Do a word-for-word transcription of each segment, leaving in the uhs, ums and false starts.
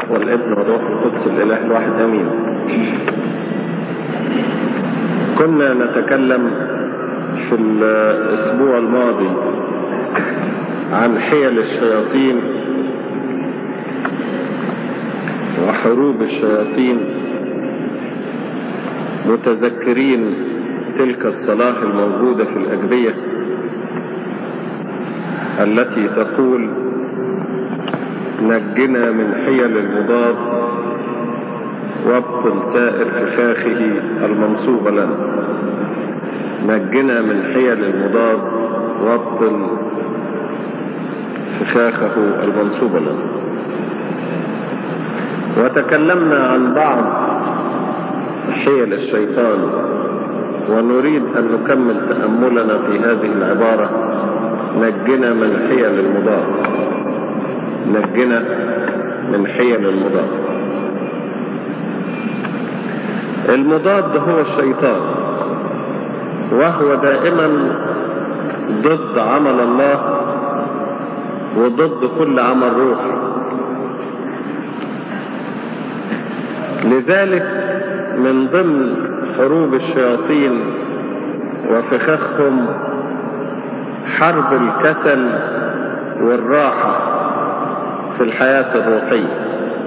والابن والروح القدس الإله الواحد آمين. كنا نتكلم في الأسبوع الماضي عن حيل الشياطين وحروب الشياطين، متذكرين تلك الصلاة الموجودة في الأجبية التي تقول: نجنا من حيل المضاد وابطل سائر فخاخه المنصوبة لنا. نجنا من حيل المضاد وابطل فخاخه المنصوبة لنا. وتكلمنا عن بعض حيل الشيطان، ونريد أن نكمل تأملنا في هذه العبارة: نجنا من حيل المضاد. نجنا من حيل المضاد. المضاد هو الشيطان، وهو دائما ضد عمل الله وضد كل عمل روحي. لذلك من ضمن حروب الشياطين وفخاخهم حرب الكسل والراحة في الحياة الروحية.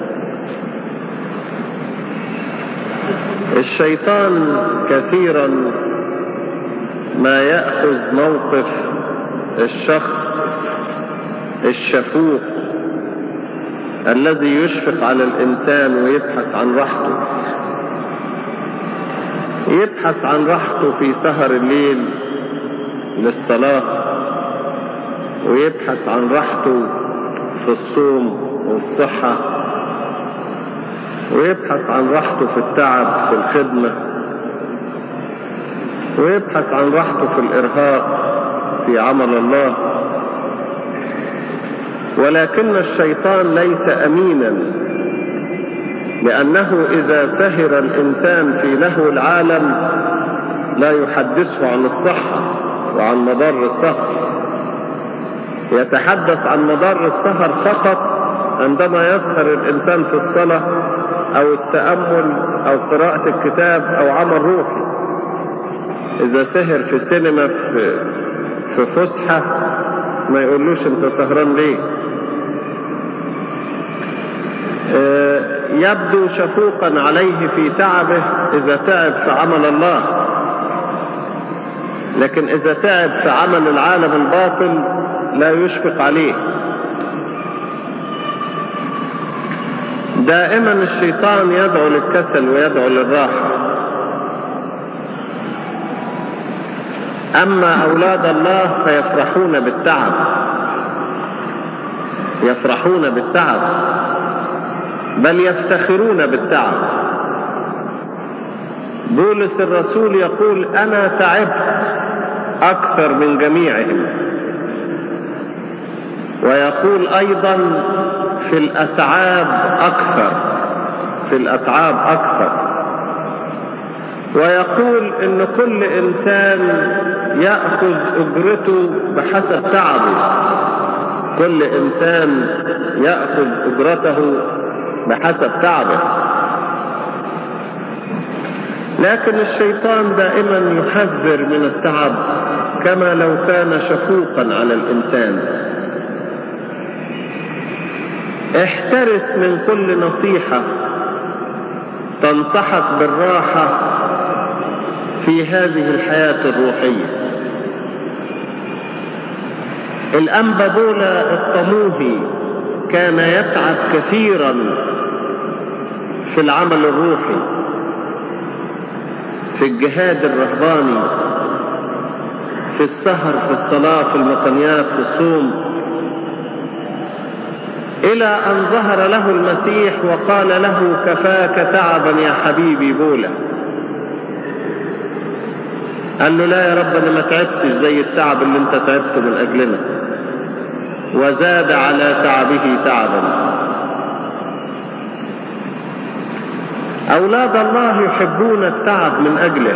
الشيطان كثيرا ما يأخذ موقف الشخص الشفوق الذي يشفق على الإنسان ويبحث عن راحته، يبحث عن راحته في سهر الليل للصلاة، ويبحث عن راحته في الصوم والصحة، ويبحث عن راحته في التعب في الخدمة، ويبحث عن راحته في الإرهاق في عمل الله. ولكن الشيطان ليس أمينا، لأنه إذا سهر الإنسان في لهو العالم لا يحدثه عن الصحة وعن مضار السهر. يتحدث عن مضار السهر فقط عندما يسهر الإنسان في الصلاة أو التأمل أو قراءة الكتاب أو عمل روحي. إذا سهر في السينما في, في فسحة ما يقولوش أنت سهران ليه. يبدو شفوقا عليه في تعبه إذا تعب في عمل الله، لكن إذا تعب في عمل العالم الباطل لا يشفق عليه. دائما الشيطان يدعو للكسل ويدعو للراحة. أما أولاد الله فيفرحون بالتعب، يفرحون بالتعب، بل يفتخرون بالتعب. بولس الرسول يقول: أنا تعبت أكثر من جميعهم. ويقول أيضا: في الأتعاب أكثر، في الأتعاب أكثر. ويقول إن كل إنسان يأخذ أجرته بحسب تعبه، كل إنسان يأخذ أجرته بحسب تعبه. لكن الشيطان دائما يحذر من التعب كما لو كان شفوقا على الإنسان. احترس من كل نصيحة تنصحك بالراحة في هذه الحياة الروحية. الأنبا بولا الطموحي كان يتعب كثيرا في العمل الروحي، في الجهاد الرهباني، في السهر، في الصلاة، في المقنيات، في الصوم، إلى أن ظهر له المسيح وقال له: كفاك تعبا يا حبيبي بولا. قال له: لا يا رب، أنا ما تعبتش زي التعب اللي انت تعبته من أجلنا. وزاد على تعبه تعبا. أولاد الله يحبون التعب من أجله.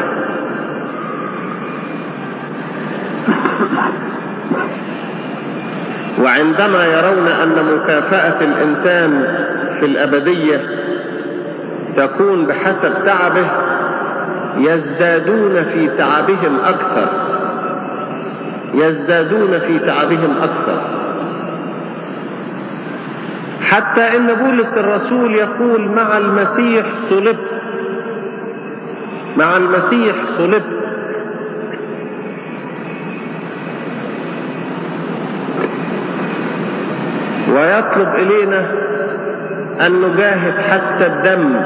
وعندما يرون أن مكافأة الإنسان في الأبدية تكون بحسب تعبه يزدادون في تعبهم أكثر، يزدادون في تعبهم أكثر، حتى إن بولس الرسول يقول مع المسيح صلبت، مع المسيح صلبت. ويطلب إلينا أن نجاهد حتى الدم،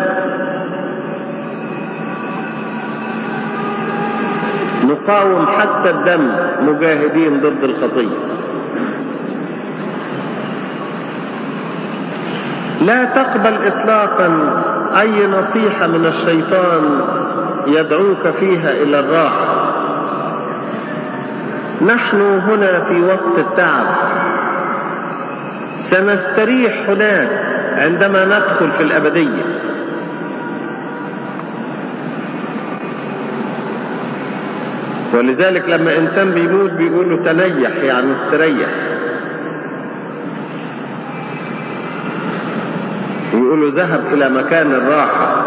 نقاوم حتى الدم مجاهدين ضد الخطية. لا تقبل إطلاقا أي نصيحة من الشيطان يدعوك فيها إلى الراحة. نحن هنا في وقت التعب، سنستريح هناك عندما ندخل في الأبدية. ولذلك لما إنسان بيموت بيقولوا تنيح، يعني استريح، يقولوا ذهب إلى مكان الراحة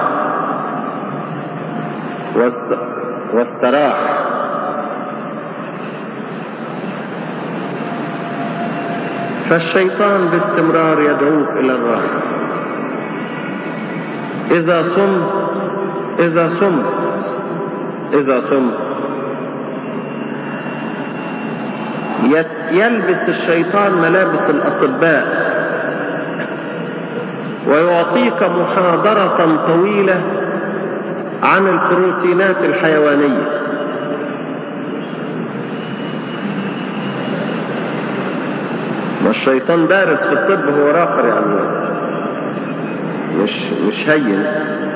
واستراح. فالشيطان باستمرار يدعوك إلى الراحة. إذا صمت إذا صمت إذا صمت يلبس الشيطان ملابس الأطباء ويعطيك محاضرة طويلة عن البروتينات الحيوانية. والشيطان دارس في الطب، هو راقر يعني، مش مش هين.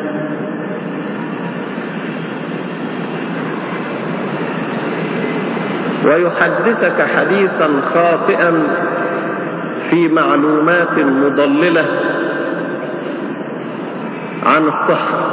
ويحدثك حديثا خاطئا في معلومات مضللة عن الصحة.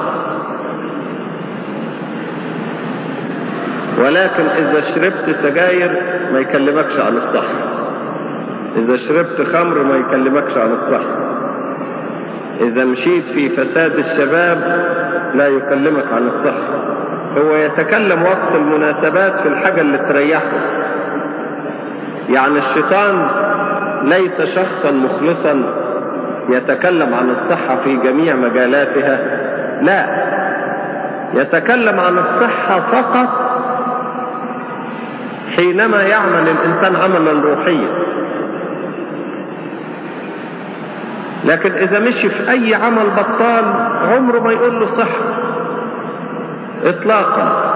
ولكن إذا شربت سجاير ما يكلمكش عن الصحة، إذا شربت خمر ما يكلمكش عن الصحة، إذا مشيت في فساد الشباب لا يكلمك عن الصحة. هو يتكلم وقت المناسبات في الحاجة اللي تريحه. يعني الشيطان ليس شخصا مخلصا يتكلم عن الصحة في جميع مجالاتها، لا، يتكلم عن الصحة فقط حينما يعمل الإنسان عملا روحيا. لكن إذا مشي في أي عمل بطال عمره ما يقول له صحة إطلاقا.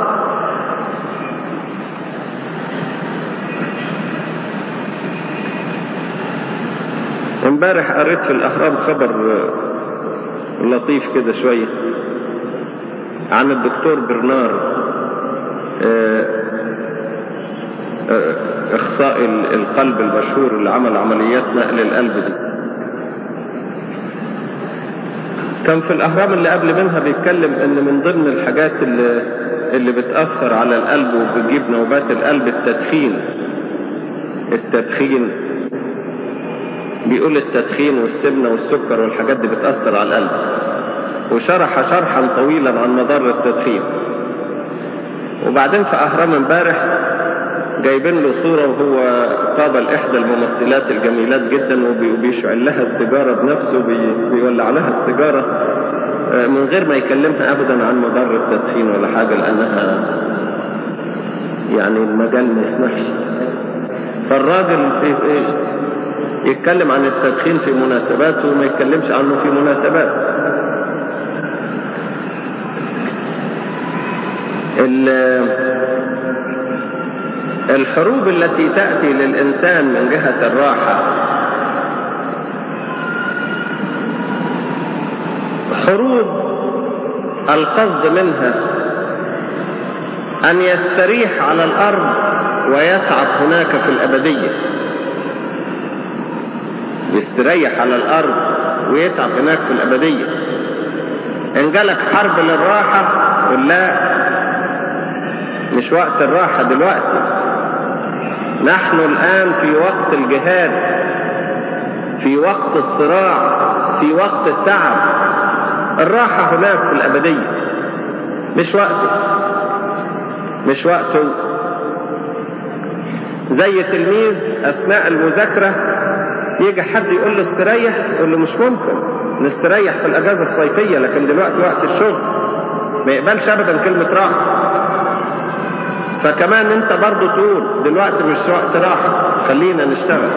امبارح قريت في الأهرام خبر لطيف كده شوية عن الدكتور برنار، اخصائي القلب المشهور اللي عمل عمليات نقل القلب دي. كان في الأهرام اللي قبل منها بيتكلم ان من ضمن الحاجات اللي, اللي بتأثر على القلب وبتجيب نوبات القلب التدخين. التدخين بيقول التدخين والسمنة والسكر والحاجات دي بتأثر على القلب، وشرح شرحا طويلا عن مضار التدخين. وبعدين في أهرام امبارح جايبين له صورة وهو قابل إحدى الممثلات الجميلات جدا وبيشعل لها السيجارة بنفسه، بيولع لها السيجارة من غير ما يكلمها أبدا عن مضار التدخين ولا حاجة، لأنها يعني المجال ما يسمحش. فالراجل يتكلم عن التدخين في مناسبات وما يتكلمش عنه في مناسبات. الحروب التي تأتي للإنسان من جهة الراحة حروب القصد منها أن يستريح على الأرض ويتعب هناك في الأبدية. يستريح على الأرض ويتعب هناك في الأبدية. إن جالك حرب للراحة قل لا، مش وقت الراحة دلوقتي. نحن الآن في وقت الجهاد، في وقت الصراع، في وقت التعب. الراحة هناك في الأبدية، مش وقته مش وقته زي تلميذ أثناء المذاكرة يجي حد يقول له استريح، يقول له مش ممكن نستريح في الأجازة الصيفية، لكن دلوقتي وقت الشغل. ما يقبلش أبدا كلمة راحة. فكمان انت برضو تقول دلوقتي مش وقت راحة، خلينا نشتغل.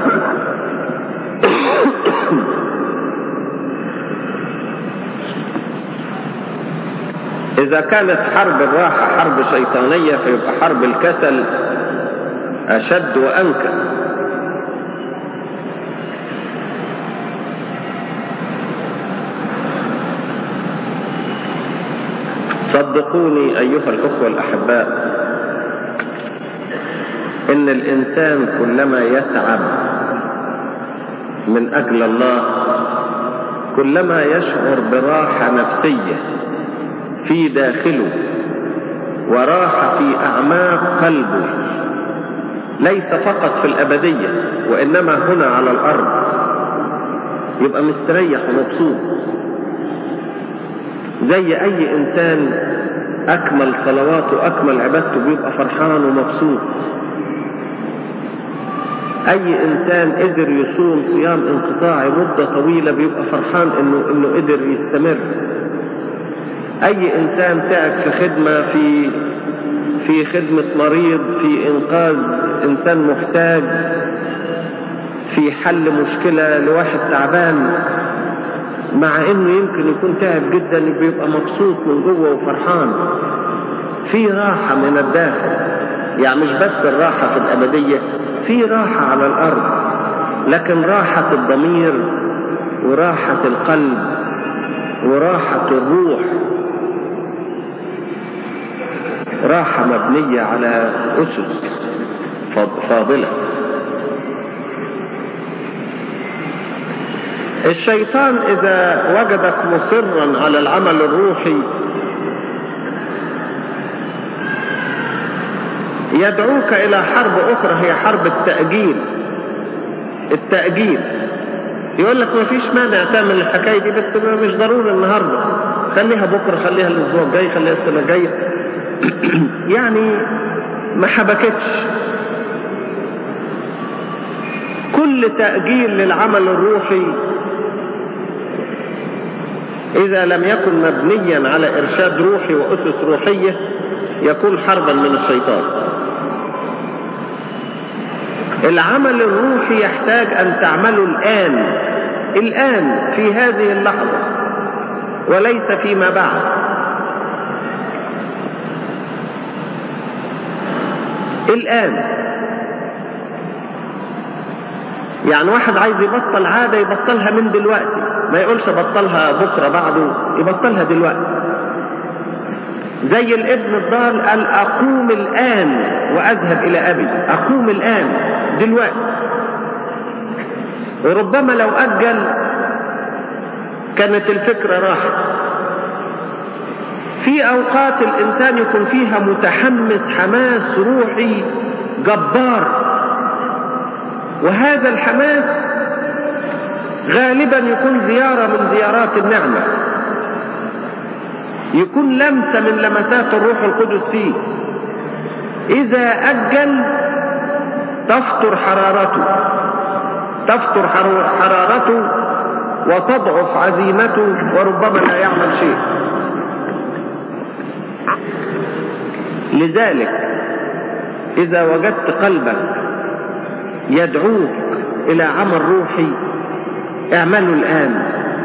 إذا كانت حرب الراحة حرب شيطانية، فيبقى حرب الكسل أشد وأنكى. صدقوني أيها الأخوة الأحباء، إن الإنسان كلما يتعب من أجل الله كلما يشعر براحة نفسية في داخله وراحة في أعماق قلبه، ليس فقط في الأبدية وإنما هنا على الأرض. يبقى مستريح ومبسوط زي أي إنسان أكمل صلواته أكمل عبادته، بيبقى فرحان ومبسوط. أي إنسان قدر يصوم صيام انقطاعي مدة طويلة بيبقى فرحان إنه إنه قدر يستمر. أي إنسان تعب في خدمة في في خدمة مريض، في إنقاذ إنسان محتاج، في حل مشكلة لواحد تعبان، مع إنه يمكن يكون تعب جدا، بيبقى مبسوط من جوه وفرحان، في راحة من الداخل. يعني مش بس الراحة في الأبدية، في راحة على الأرض، لكن راحة الضمير وراحة القلب وراحة الروح، راحة مبنية على أسس فاضلة. الشيطان إذا وجدك مصرا على العمل الروحي يدعوك إلى حرب أخرى، هي حرب التأجيل. التأجيل يقول لك ما فيش مانع تعمل الحكاية دي، بس مش ضروري النهاردة، خليها بكرة، خليها الأسبوع الجاي، خليها السنة الجاية. يعني ما حبكتش. كل تأجيل للعمل الروحي إذا لم يكن مبنيا على إرشاد روحي وأسس روحية يكون حربا من الشيطان. العمل الروحي يحتاج أن تعمله الآن، الآن في هذه اللحظة، وليس فيما بعد. الآن. يعني واحد عايز يبطل عادة يبطلها من دلوقتي، ما يقولش بطلها بكرة بعده، يبطلها دلوقتي. زي الابن الضال قال أقوم الآن وأذهب إلى أبي، أقوم الآن دلوقتي. وربما لو أجل كانت الفكرة راحت. في أوقات الإنسان يكون فيها متحمس حماس روحي جبار، وهذا الحماس غالبا يكون زيارة من زيارات النعمة، يكون لمسة من لمسات الروح القدس فيه. إذا أجل تفتر حرارته تفتر حرارته وتضعف عزيمته، وربما لا يعمل شيء. لذلك إذا وجدت قلبك يدعوك إلى عمل روحي اعملوا الآن،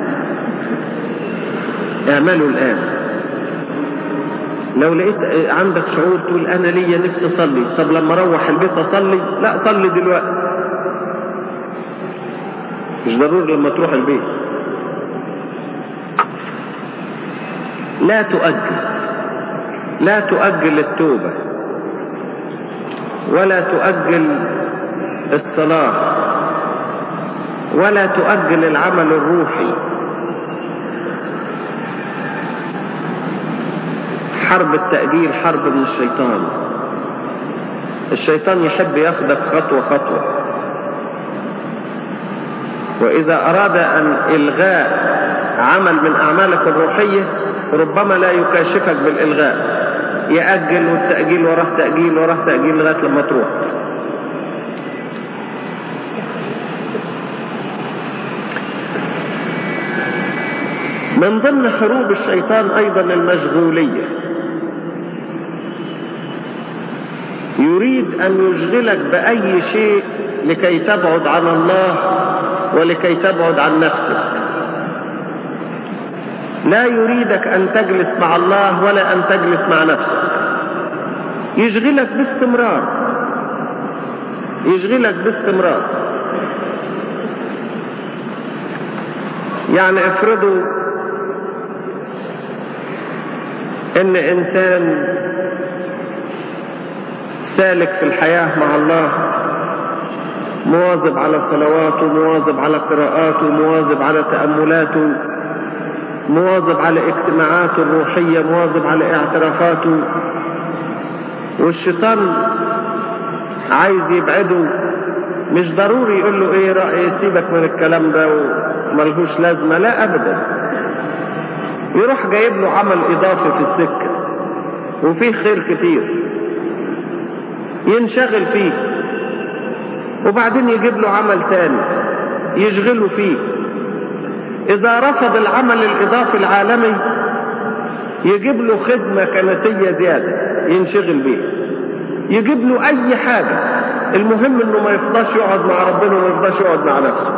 اعملوا الآن. لو لقيت عندك شعور تقول أنا ليا نفسي أصلي، طب لما أروح البيت أصلي، لا صلي دلوقتي، مش ضروري لما تروح البيت. لا تؤجل، لا تؤجل التوبة، ولا تؤجل الصلاة، ولا تؤجل العمل الروحي. حرب التأجيل حرب من الشيطان. الشيطان يحب ياخدك خطوة خطوة. وإذا أراد أن إلغاء عمل من أعمالك الروحية ربما لا يكاشفك بالإلغاء، يأجل والتأجيل وراه تأجيل وراه تأجيل لغاية لما تروح. من ضمن حروب الشيطان أيضا المشغولية، يريد أن يشغلك بأي شيء لكي تبعد عن الله ولكي تبعد عن نفسك. لا يريدك أن تجلس مع الله ولا أن تجلس مع نفسك، يشغلك باستمرار، يشغلك باستمرار. يعني افرضوا ان انسان سالك في الحياة مع الله، مواظب على صلواته، مواظب على قراءاته، مواظب على تأملاته، مواظب على اجتماعاته الروحية، مواظب على اعترافاته، والشيطان عايز يبعده. مش ضروري يقول له ايه رأي سيبك من الكلام ده وملهوش لازمة، لا ابدا. يروح جايب له عمل اضافي في السكة وفيه خير كتير ينشغل فيه، وبعدين يجيب له عمل تاني يشغله فيه. اذا رفض العمل الاضافي العالمي يجيب له خدمة كنسية زيادة ينشغل بيه، يجيب له اي حاجة، المهم انه ما يفضاش يقعد مع ربنا وما يفضاش يقعد مع نفسه.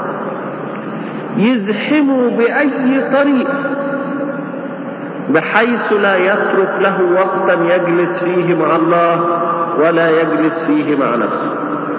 يزحمه بأي طريقة بحيث لا يترك له وقتا يجلس فيه مع الله ولا يجلس فيه مع نفسه.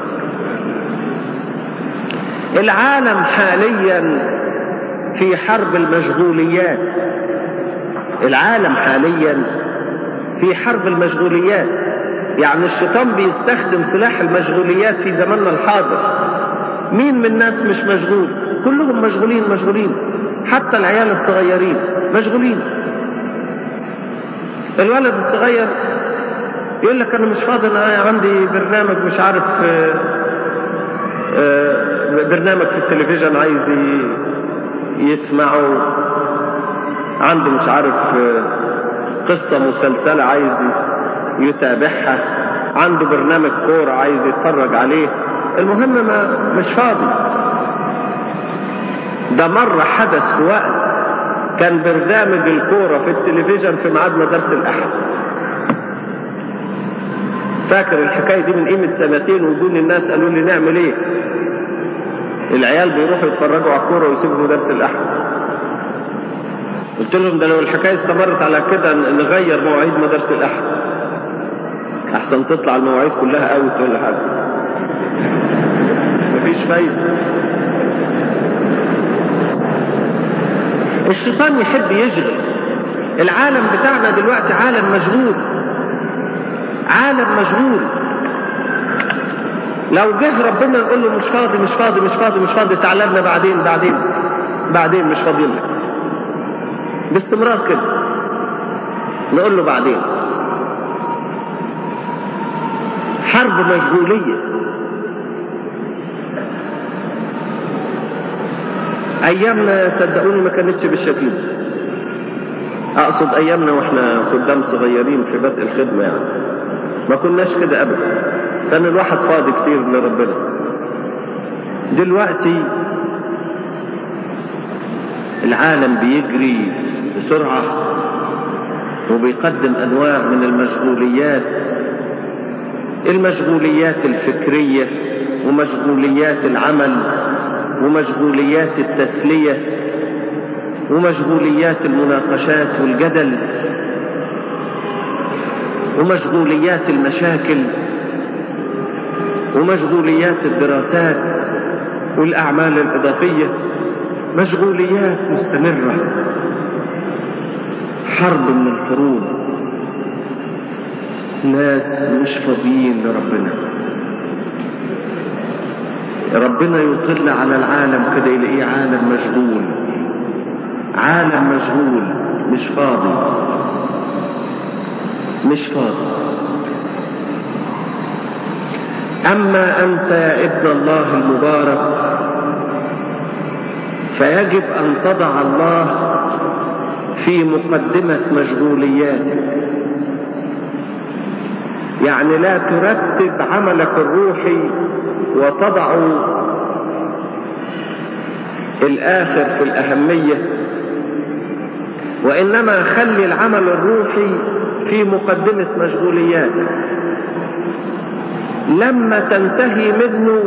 العالم حاليا في حرب المشغوليات، العالم حاليا في حرب المشغوليات. يعني الشيطان بيستخدم سلاح المشغوليات في زماننا الحاضر. مين من الناس مش مشغول؟ كلهم مشغولين مشغولين، حتى العيال الصغيرين مشغولين. الولد الصغير يقول لك انا مش فاضي، انا عندي برنامج مش عارف برنامج في التلفزيون عايز يسمعه، عنده مش عارف قصة مسلسلة عايز يتابعها، عنده برنامج كورة عايز يتفرج عليه، المهم ما مش فاضي. ده مرة حدث في وقت كان برنامج الكورة في التلفزيون في ميعاد مدارس الأحد. فاكر الحكاية دي من قيمة سنتين، وجون الناس قالوا لي نعمل ايه؟ العيال بيروحوا يتفرجوا على الكورة ويسيبوا مدارس الأحد. قلت لهم ده لو الحكاية استمرت على كده نغير مواعيد مدارس الأحد أحسن تطلع المواعيد كلها أوت ولا حاجة. مفيش فايدة. الشيطان يحب يشغل. العالم بتاعنا دلوقتي عالم مشغول، عالم مشغول. لو جه ربنا نقول له مش فاضي مش فاضي مش فاضي مش فاضي، تعالى لنا بعدين بعدين بعدين، مش فاضي لك. باستمرار كده نقول له بعدين. حرب مشغولية. ايامنا صدقوني ما كانتش بالشكل ده. اقصد ايامنا واحنا خدام صغيرين في بدء الخدمة، يعني ما كناش كده ابدا. كان الواحد فاضي كتير لربنا. دلوقتي العالم بيجري بسرعة وبيقدم انواع من المشغوليات، المشغوليات الفكرية ومشغوليات العمل ومشغوليات التسلية ومشغوليات المناقشات والجدل ومشغوليات المشاكل ومشغوليات الدراسات والأعمال الإضافية. مشغوليات مستمرة، حرب من الحروب. ناس مش فاضيين لربنا. ربنا يطل على العالم كده يلاقيه عالم مشغول، عالم مشغول مش فاضي مش فاضي. أما أنت يا ابن الله المبارك فيجب أن تضع الله في مقدمة مشغولياتك، يعني لا ترتب عملك الروحي وتضع الآخر في الأهمية، وإنما خلي العمل الروحي في مقدمة مشغولياتك. لما تنتهي منه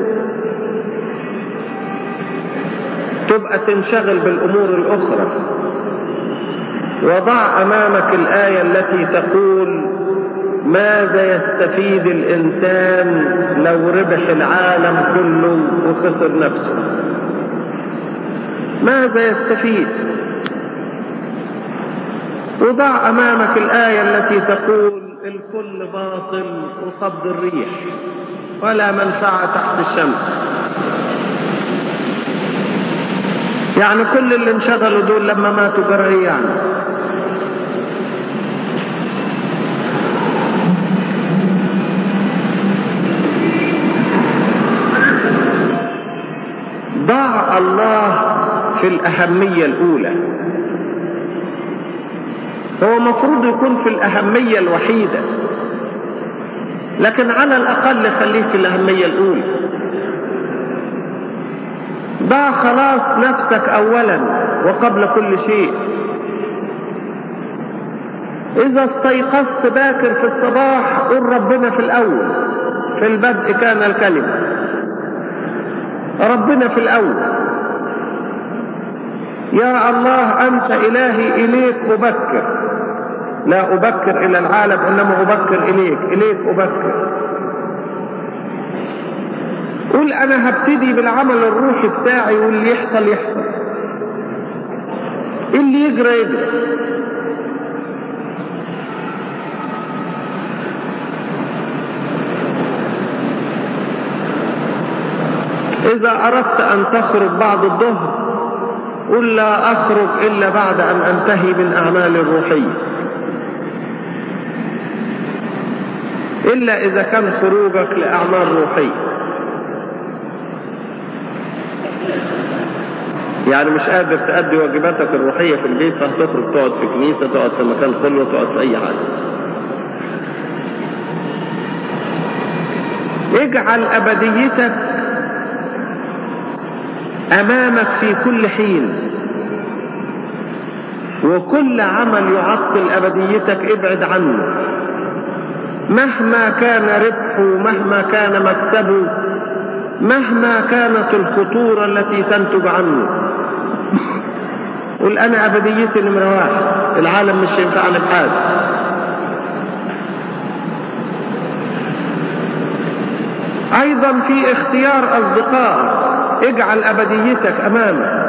تبقى تنشغل بالأمور الأخرى. وضع أمامك الآية التي تقول: ماذا يستفيد الإنسان لو ربح العالم كله وخسر نفسه؟ ماذا يستفيد؟ وضع أمامك الآية التي تقول: الكل باطل وقبض الريح ولا منفعة تحت الشمس. يعني كل اللي انشغلوا دول لما ماتوا جرى يعني. ضع الله في الأهمية الأولى. هو مفروض يكون في الأهمية الوحيدة، لكن على الأقل خليه في الأهمية الأولى. ضع خلاص نفسك أولا وقبل كل شيء. إذا استيقظت باكر في الصباح قل ربنا في الأول، في البدء كان الكلمة، ربنا في الأول. يا الله أنت إلهي، إليك أبكر، لا أبكر إلى العالم إنما أبكر إليك، إليك أبكر. قل أنا هبتدي بالعمل الروحي بتاعي واللي يحصل يحصل، اللي يجرى يجرى. إذا أردت أن تخرج بعد الظهر قل لا أخرج إلا بعد أن أنتهي من أعمال الروحية، إلا إذا كان خروجك لأعمال روحية. يعني مش قادر تأدي واجباتك الروحية في البيت فهتخرج تقعد في كنيسة، تقعد في مكان خلوة، تقعد في أي حاجة. اجعل أبديتك أمامك في كل حين، وكل عمل يعطل أبديتك ابعد عنه، مهما كان ربحه، مهما كان مكسبه، مهما كانت الخطورة التي تنتج عنه. قل أنا أبديتي نمرة واحد، العالم مش ينفعني بحاجة. أيضا في اختيار أصدقاء اجعل أبديتك أمامك.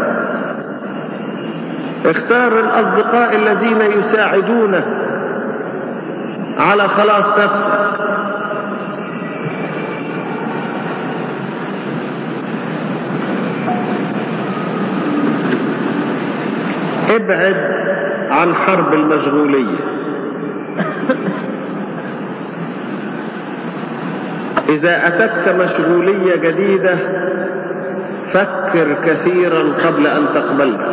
اختار الأصدقاء الذين يساعدونك على خلاص نفسك. ابعد عن حرب المشغولية. إذا أتتك مشغولية جديدة فكر كثيرا قبل أن تقبلها.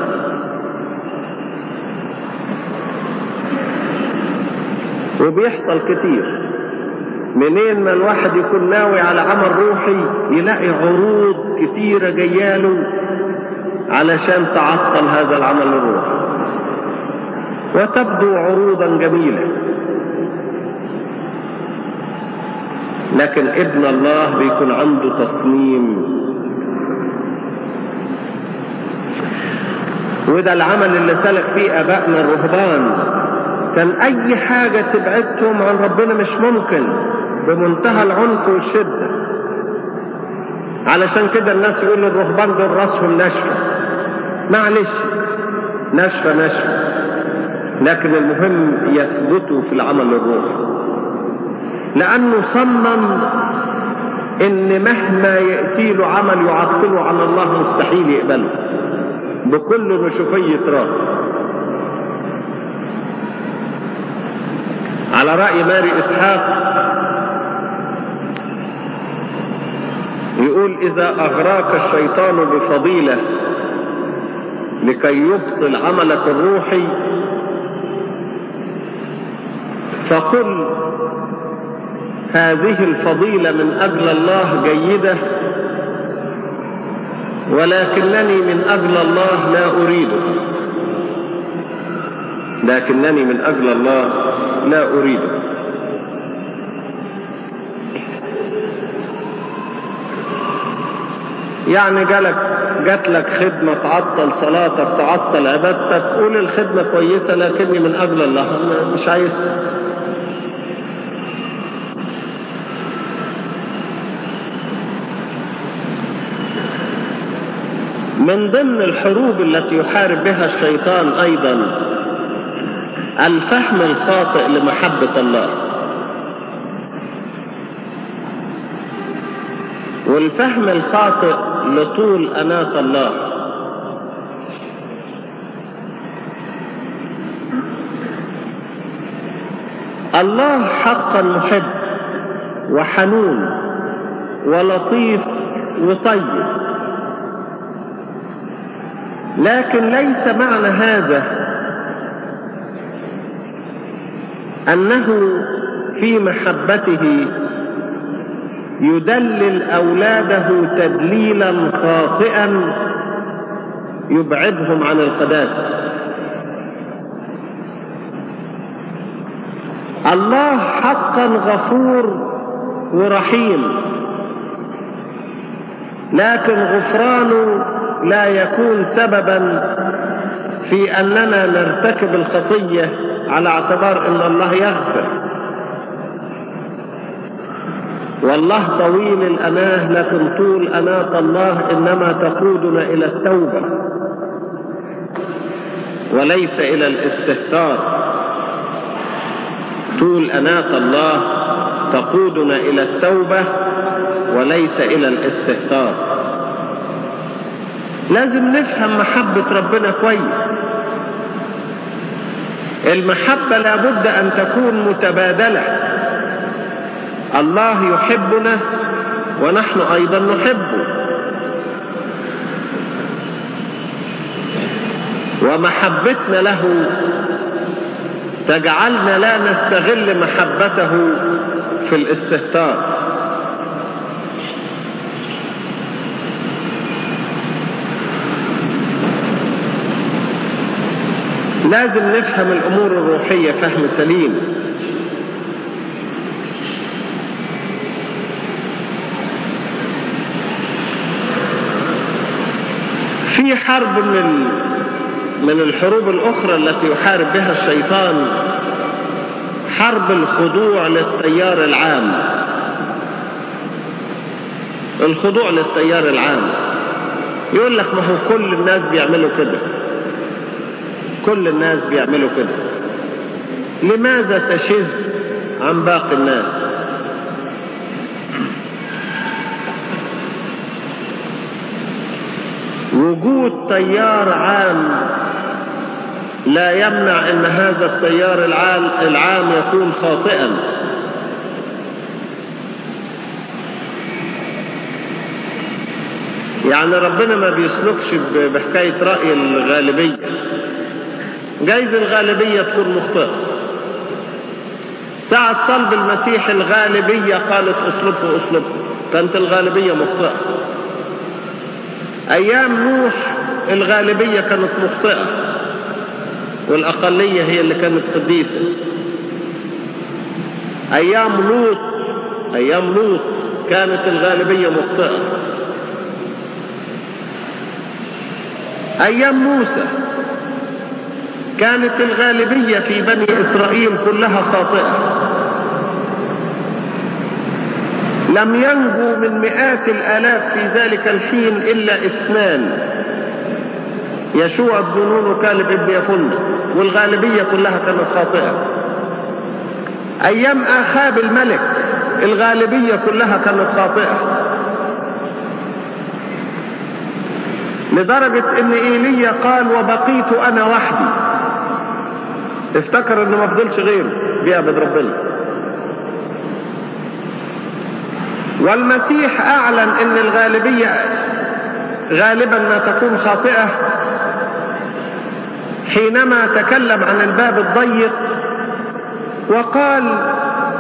وبيحصل كتير، منين ما الواحد يكون ناوي على عمل روحي يلاقي عروض كتيرة جياله علشان تعطل هذا العمل الروحي، وتبدو عروضا جميلة، لكن ابن الله بيكون عنده تصميم. وده العمل اللي سلك فيه آبائنا الرهبان. كان أي حاجة تبعدهم عن ربنا مش ممكن، بمنتهى العنف والشدة. علشان كده الناس يقولوا الرهبان دول راسهم ناشفة. معلش، ناشفة ناشفة، لكن المهم يثبتوا في العمل الروحي، لأنه صمم إن مهما يأتي له عمل يعطله عن الله مستحيل يقبله بكل نشوفية راس. على رأي ماري إسحاق يقول: إذا أغراك الشيطان بفضيلة لكي يبطل عملك الروحي، فقل هذه الفضيلة من أجل الله جيدة، ولكنني من أجل الله لا أريده، لكنني من أجل الله لا أريده. يعني جالك جات لك خدمة تعطل صلاتك تعطل عبادتك، قول الخدمة كويسة لكني من أجل الله مش عايز. من ضمن الحروب التي يحارب بها الشيطان أيضا الفهم الخاطئ لمحبة الله، والفهم الخاطئ لطول أناة الله. الله حقا محب وحنون ولطيف وطيب، لكن ليس معنى هذا أنه في محبته يدلل أولاده تدليلا خاطئا يبعدهم عن القداسة. الله حقا غفور ورحيم، لكن غفرانه لا يكون سببا في أننا نرتكب الخطية على اعتبار أن الله يغفر. والله طويل الأناه، لكن طول أناة الله إنما تقودنا إلى التوبة وليس إلى الاستهتار. طول أناة الله تقودنا إلى التوبة وليس إلى الاستهتار. لازم نفهم محبة ربنا كويس. المحبة لابد أن تكون متبادلة، الله يحبنا ونحن أيضا نحبه، ومحبتنا له تجعلنا لا نستغل محبته في الاستهتار. لازم نفهم الأمور الروحية فهم سليم. في حرب من من الحروب الأخرى التي يحارب بها الشيطان حرب الخضوع للتيار العام. الخضوع للتيار العام يقول لك ما هو كل الناس بيعملوا كده، كل الناس بيعملوا كده، لماذا تشذ عن باقي الناس؟ وجود تيار عام لا يمنع ان هذا التيار العام يكون خاطئا. يعني ربنا ما بيسلكش بحكاية رأي الغالبية. جايز الغالبية تكون مخطئة. ساعة صلب المسيح الغالبية قالت اسلبه اسلبه، كانت الغالبية مخطئة. ايام نوح الغالبية كانت مخطئة والأقلية هي اللي كانت قديسة. أيام لوط أيام لوط كانت الغالبية مخطئة. أيام موسى كانت الغالبية في بني إسرائيل كلها خاطئة. لم ينجو من مئات الآلاف في ذلك الحين إلا اثنان، يشوع بن نون وكالب ابن يفنة، والغالبية كلها كانت خاطئة. أيام آخاب الملك الغالبية كلها كانت خاطئة، لدرجة ان ايليا قال وبقيت انا وحدي، افتكر انه ما فضلش غيره بيعبد ربنا. والمسيح اعلن ان الغالبية غالبا ما تكون خاطئة حينما تكلم عن الباب الضيق وقال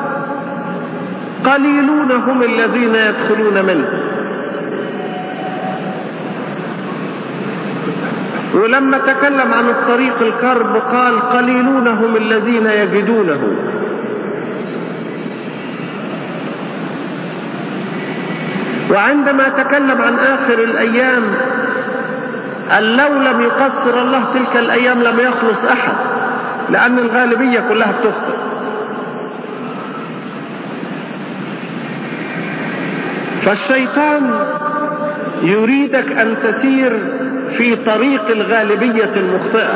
قليلون هم الذين يدخلون منه، ولما تكلم عن الطريق الكرب قال قليلون هم الذين يجدونه. وعندما تكلم عن آخر الأيام قال لو لم يقصر الله تلك الأيام لم يخلص أحد، لأن الغالبية كلها بتخطئ. فالشيطان يريدك أن تسير في طريق الغالبية المخطئة.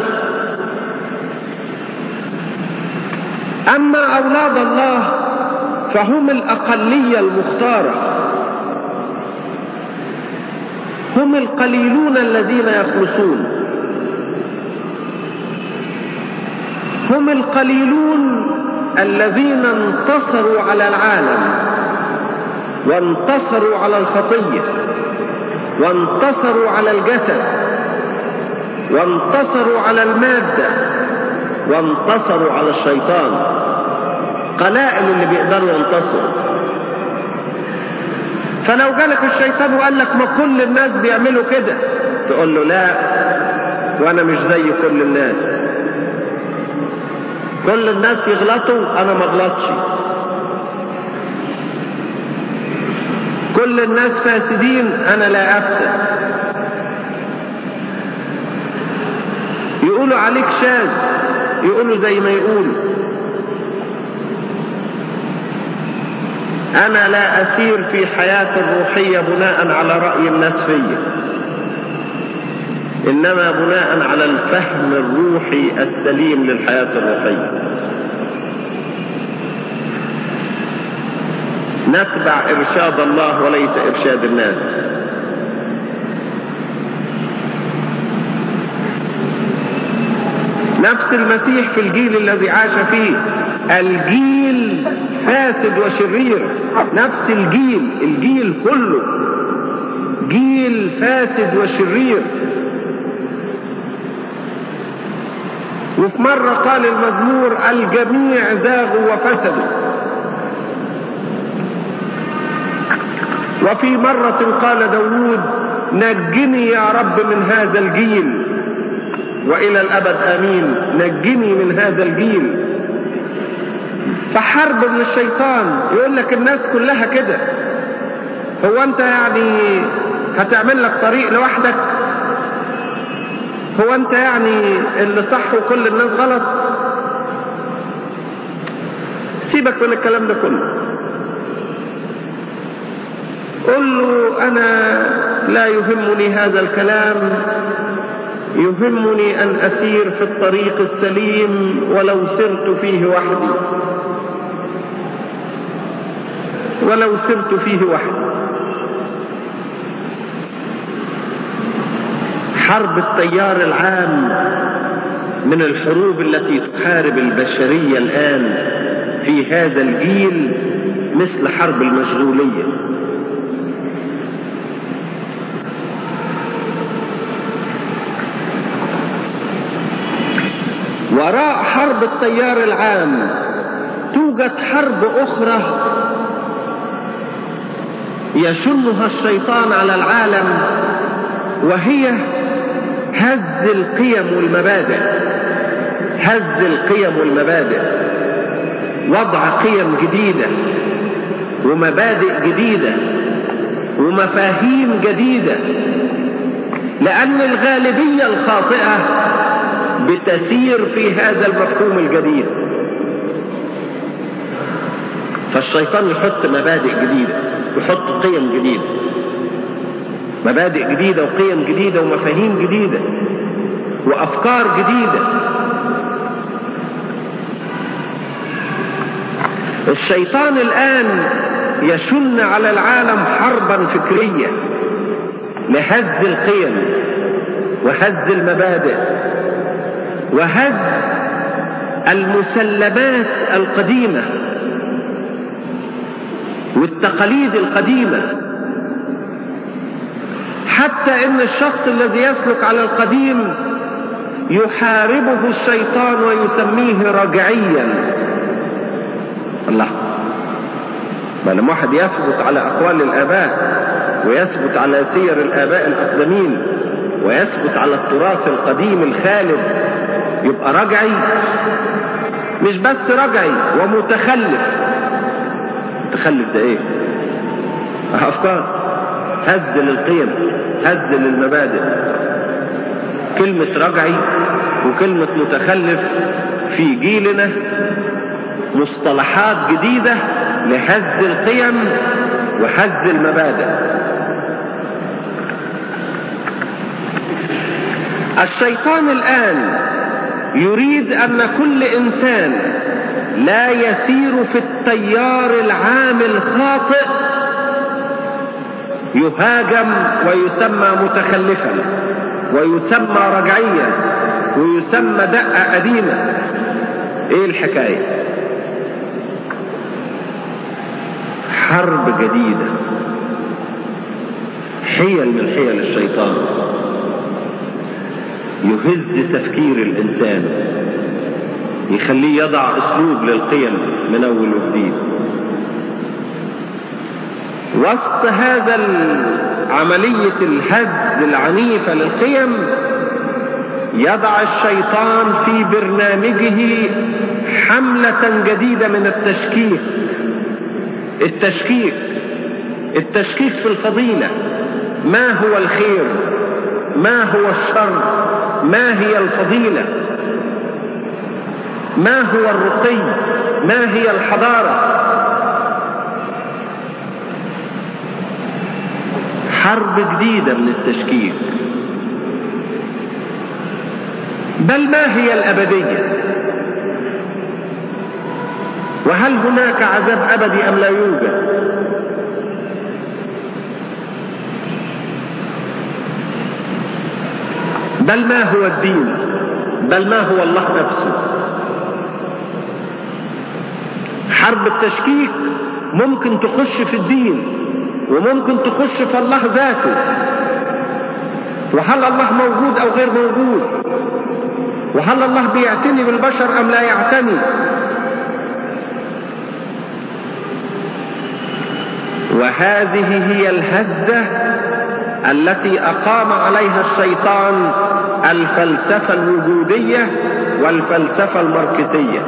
أما أولاد الله فهم الأقلية المختارة، هم القليلون الذين يخلصون، هم القليلون الذين انتصروا على العالم وانتصروا على الخطية وانتصروا على الجسد وانتصروا على المادة وانتصروا على الشيطان. قلائل اللي بيقدروا ينتصروا. فلو جالك الشيطان وقال لك ما كل الناس بيعملوا كده، تقول له لا، وانا مش زي كل الناس. كل الناس يغلطوا، انا ما اغلطش. كل الناس فاسدين، انا لا افسد. يقولوا عليك شاذ، يقولوا زي ما يقولوا. أنا لا أسير في حياة الروحية بناء على رأي الناس فيا، إنما بناء على الفهم الروحي السليم للحياة الروحية. نتبع إرشاد الله وليس إرشاد الناس. نفس المسيح في الجيل الذي عاش فيه، الجيل فاسد وشرير. نفس الجيل، الجيل كله جيل فاسد وشرير. وفي مرة قال المزمور الجميع زاغوا وفسدوا. وفي مرة قال داود نجني يا رب من هذا الجيل، وإلى الأبد آمين. نجني من هذا الجيل. فحرب من الشيطان يقول لك الناس كلها كده. هو أنت يعني هتعمل لك طريق لوحدك؟ هو أنت يعني اللي صح وكل الناس غلط؟ سيبك من الكلام ده كله. قل له أنا لا يهمني هذا الكلام، يهمني أن أسير في الطريق السليم ولو سرت فيه وحدي، ولو سرت فيه وحدي. حرب التيار العام من الحروب التي تحارب البشرية الآن في هذا الجيل مثل حرب المشغولية. وراء حرب التيار العام توجد حرب أخرى يشنها الشيطان على العالم، وهي هز القيم والمبادئ. هز القيم والمبادئ، وضع قيم جديدة ومبادئ جديدة ومفاهيم جديدة، لأن الغالبية الخاطئة بتسير في هذا المفهوم الجديد. فالشيطان يحط مبادئ جديدة، يحط قيم جديدة، مبادئ جديدة وقيم جديدة ومفاهيم جديدة وأفكار جديدة. الشيطان الآن يشن على العالم حربا فكرية لهز القيم وهز المبادئ وهز المسلمات القديمة والتقاليد القديمة، حتى إن الشخص الذي يسلك على القديم يحاربه الشيطان ويسميه رجعيا. الله، ما لما واحد يثبت على أقوال الآباء ويثبت على سير الآباء الأقدمين ويثبت على التراث القديم الخالد يبقى رجعي؟ مش بس رجعي ومتخلف. متخلف ده ايه؟ أفكار، هز للقيم، هز للمبادئ. كلمة رجعي وكلمة متخلف في جيلنا مصطلحات جديدة لهز القيم وهز المبادئ. الشيطان الآن يريد أن كل إنسان لا يسير في التيار العام الخاطئ يهاجم ويسمى متخلفا ويسمى رجعيا ويسمى دقة قديمة. ايه الحكاية؟ حرب جديدة، حيل من حيل الشيطان يهز تفكير الإنسان، يخليه يضع أسلوب للقيم من أول وجديد. وسط هذا عملية الهز العنيفة للقيم يضع الشيطان في برنامجه حملة جديدة من التشكيك. التشكيك التشكيك في الفضيلة. ما هو الخير؟ ما هو الشر؟ ما هي الفضيلة؟ ما هو الرقي؟ ما هي الحضارة؟ حرب جديدة من التشكيك. بل ما هي الأبدية؟ وهل هناك عذاب أبدي أم لا يوجد؟ بل ما هو الدين؟ بل ما هو الله نفسه؟ حرب التشكيك ممكن تخش في الدين وممكن تخش في الله ذاته. وهل الله موجود أو غير موجود؟ وهل الله بيعتني بالبشر أم لا يعتني؟ وهذه هي الهزة التي أقام عليها الشيطان الفلسفة الوجودية والفلسفة الماركسية.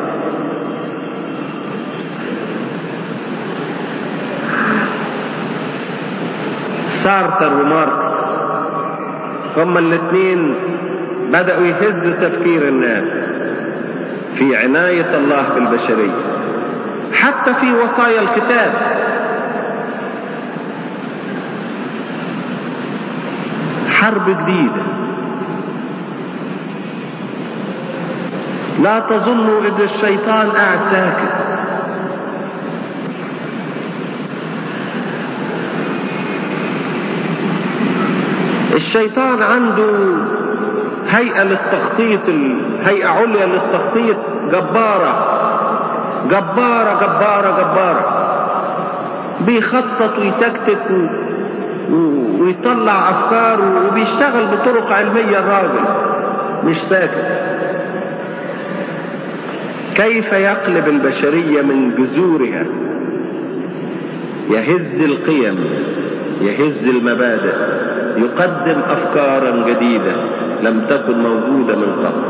سارتر وماركس هما الاثنين بدأوا يهزوا تفكير الناس في عناية الله بالبشرية، حتى في وصايا الكتاب. حرب جديدة. لا تظنوا ان الشيطان قاعد ساكت. الشيطان عنده هيئة للتخطيط، هيئة عليا للتخطيط جبارة جبارة جبارة جبارة. بيخطط ويتكتك ويطلع أفكار وبيشتغل بطرق علمية. الراجل مش ساكت. كيف يقلب البشرية من جذورها؟ يهز القيم، يهز المبادئ، يقدم أفكارا جديدة لم تكن موجودة من قبل.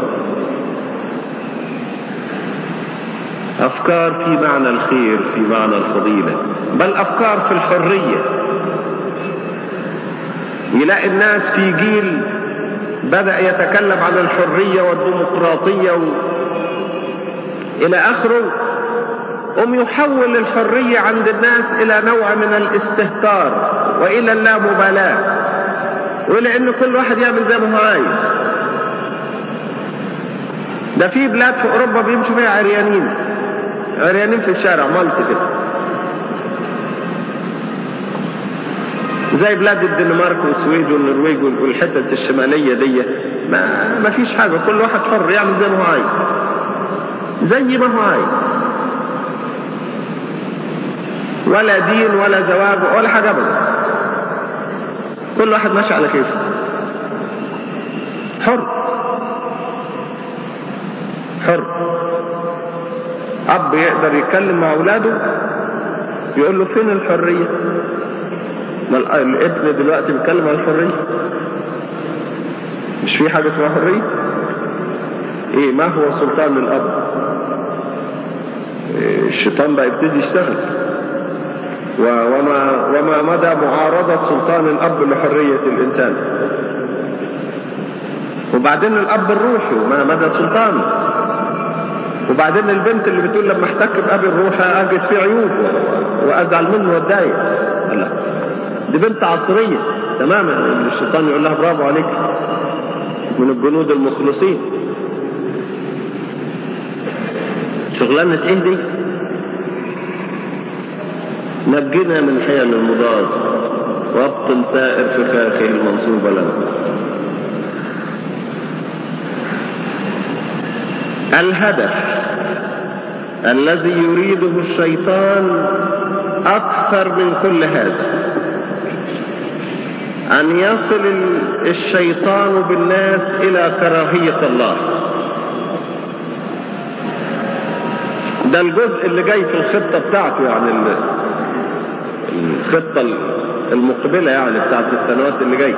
أفكار في معنى الخير، في معنى الفضيلة، بل أفكار في الحرية. يلاقي الناس في جيل بدأ يتكلم عن الحرية والديمقراطية و... إلى آخره، أم يحول الحرية عند الناس إلى نوع من الاستهتار وإلى اللامبالاة، وإلى أن كل واحد يعمل زي ما هو عايز. ده في بلاد في أوروبا بيمشوا فيها عريانين عريانين في الشارع مالت كده، زي بلاد الدنمارك والسويد والنرويج والحتة الشمالية دي. ما, ما فيش حاجة، كل واحد حر يعمل زي ما هو عايز، زي ما هو عايز، ولا دين ولا زواج ولا حاجة أبدا. كل واحد ماشي على كيفه، حر. حر. أب يقدر يتكلم مع أولاده يقول له فين الحرية؟ ما الابن دلوقتي بيتكلم عن الحرية، مش في حاجة اسمها حرية؟ ايه ما هو سلطان الأب؟ إيه الشيطان بقى يبتدي يشتغل. وما, وما مدى معارضة سلطان الأب لحرية الإنسان؟ وبعدين الأب الروحي وما مدى سلطانه؟ وبعدين البنت اللي بتقول لما احتك بأبي الروحي أجد فيه عيوب وأزعل منه واتضايق. لا، دي بنت عصرية تماما. الشيطان يقول لها برافو عليك، من الجنود المخلصين. شغلانة ايه دي؟ نجنا من حيل المضاد وابطل سائر فخاخه المنصوب لنا. الهدف الذي يريده الشيطان أكثر من كل هذا أن يصل الشيطان بالناس إلى كراهية الله. ده الجزء اللي جاي في الخطة بتاعته، يعني الخطة المقبلة يعني بتاعت السنوات اللي جاي،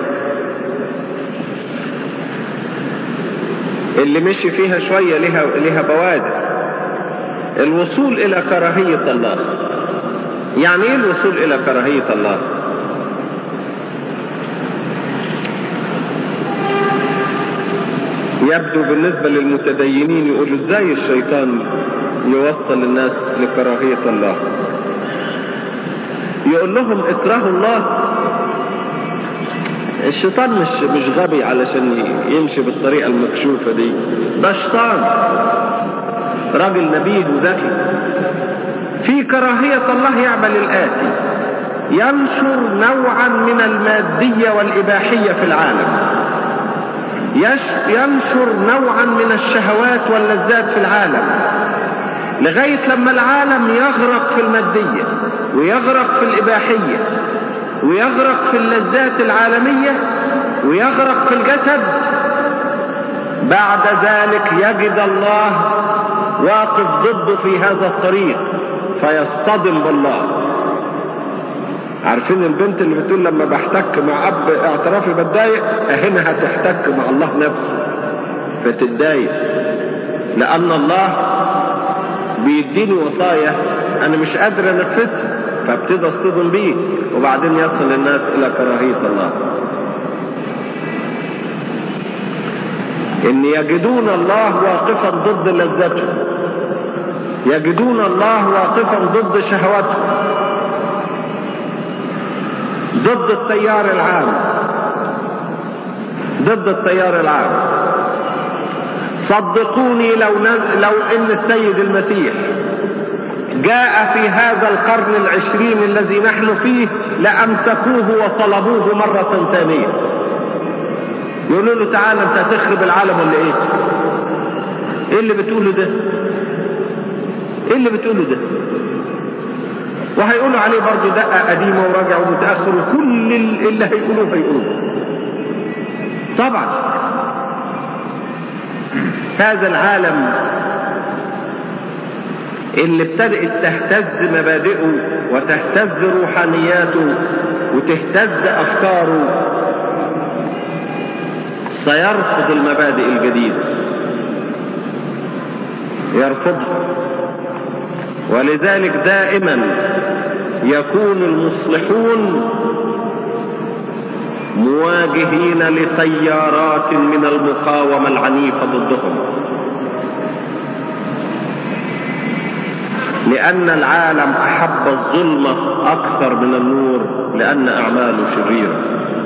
اللي مشي فيها شوية لها, لها بوادر. الوصول إلى كراهية الله. يعني إيه الوصول إلى كراهية الله؟ يبدو بالنسبة للمتدينين يقولوا ازاي الشيطان يوصل الناس لكراهية الله؟ يقول لهم اكرهوا الله. الشيطان مش مش غبي علشان يمشي بالطريقة المكشوفة دي، ده شيطان راجل نبيه وذكي. في كراهية الله يعمل الآتي: ينشر نوعا من المادية والإباحية في العالم، ينشر نوعا من الشهوات واللذات في العالم، لغاية لما العالم يغرق في المادية ويغرق في الإباحية ويغرق في اللذات العالمية ويغرق في الجسد. بعد ذلك يجد الله واقف ضده في هذا الطريق فيصطدم بالله. عارفين البنت اللي بتقول لما بحتك مع أب اعترافي بتضايق، هنا هتحتك مع الله نفسه فتتضايق، لأن الله بيديني وصايا أنا مش قادر أنفذها، فابتدى اصطدم بيه، وبعدين يصل الناس إلى كراهية الله. إن يجدون الله واقفا ضد لذته، يجدون الله واقفا ضد شهواته، ضد التيار العام، ضد التيار العام. صدقوني لو نزل لو ان السيد المسيح جاء في هذا القرن العشرين الذي نحن فيه لأمسكوه وصلبوه مرة ثانية. يقولوا له تعالى انت هتخرب العالم ولا ايه؟ ايه اللي بتقوله ده؟ ايه اللي بتقوله ده؟ وهيقولوا عليه برضه دقة قديمة وراجع ومتأخر، وكل اللي هيقولوه هيقولوه. طبعا هذا العالم اللي ابتدأت تهتز مبادئه وتهتز روحانياته وتهتز أفكاره سيرفض المبادئ الجديدة، يرفضها. ولذلك دائما يكون المصلحون مواجهين لتيارات من المقاومة العنيفة ضدهم، لأن العالم أحب الظلمة أكثر من النور، لأن أعماله شريرة.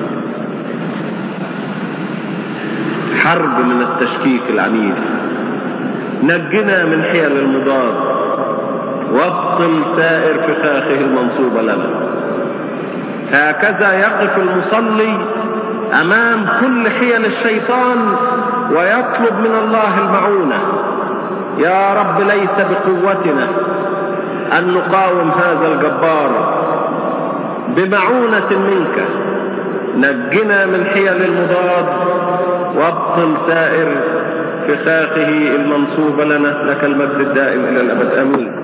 حرب من التشكيك العنيف. نجنا من حيل المضاد وابطل سائر فخاخه المنصوبة لنا. هكذا يقف المصلي أمام كل حيل الشيطان ويطلب من الله المعونة. يا رب ليس بقوتنا أن نقاوم هذا الجبار، بمعونة منك نجنا من حيل المضاد وابطل سائر فخاخه المنصوبة لنا، لك المجد الدائم إلى الأبد. آمين.